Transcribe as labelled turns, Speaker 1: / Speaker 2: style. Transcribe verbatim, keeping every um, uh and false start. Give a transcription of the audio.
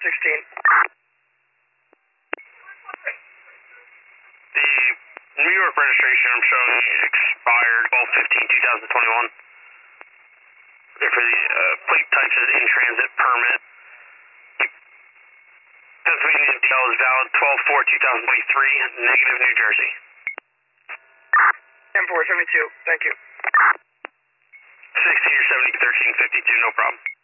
Speaker 1: sixteen.
Speaker 2: The New York registration I'm showing expired twelve fifteen twenty twenty-one. For the uh, plate type is in transit permit. Pennsylvania D L is valid twelve four twenty twenty-three, negative New Jersey.
Speaker 1: ten four seventy-two, thank you.
Speaker 2: sixteen or seventy, thirteen fifty-two, no problem.